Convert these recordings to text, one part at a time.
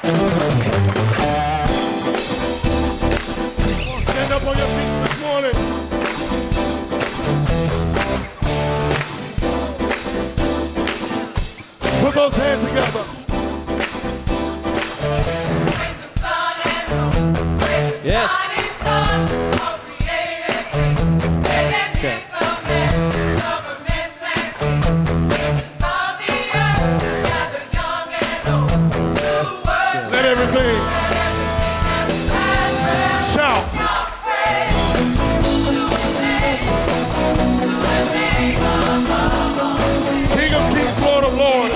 Stand up on your feet this morning. Put those hands together. Yes. Let everything shout. King of kings, Lord of lords.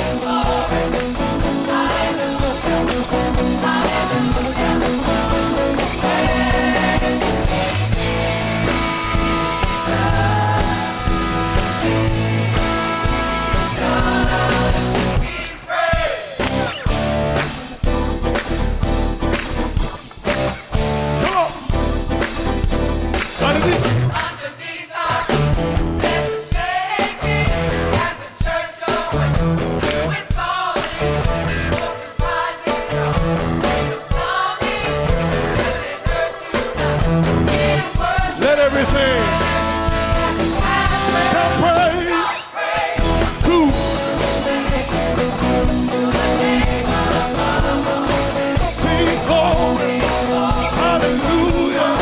Come on. Underneath. Let everything shout praise to sing glory, hallelujah.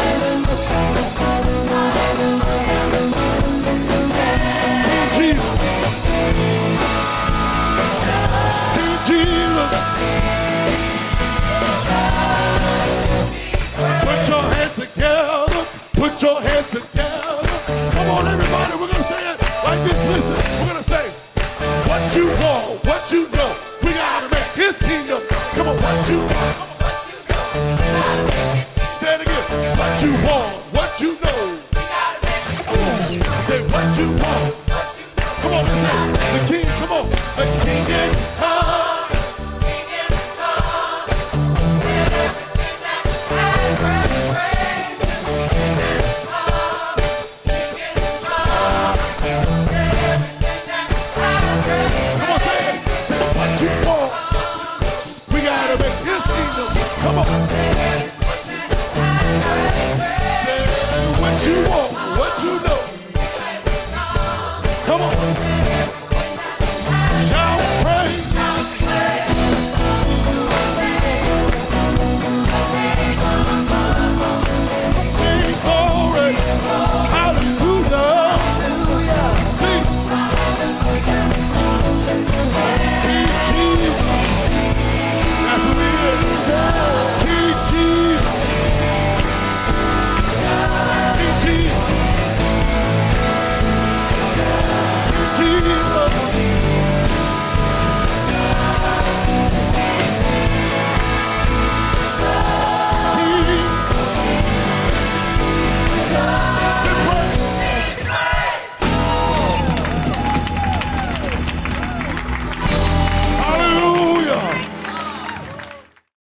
King Jesus, King Jesus. Put your hands together. Put your hands together. Come on, everybody. We're going to say it like this. Listen, we're going to say, what you want, what you know. We got to make his kingdom. Come on, what you want. Say it again. What you want, what you know. Come on. Say what you want. Come on, let's say it. The king, come on. The king is come. Come on, say it. Say what you want. We gotta make his kingdom. Come on.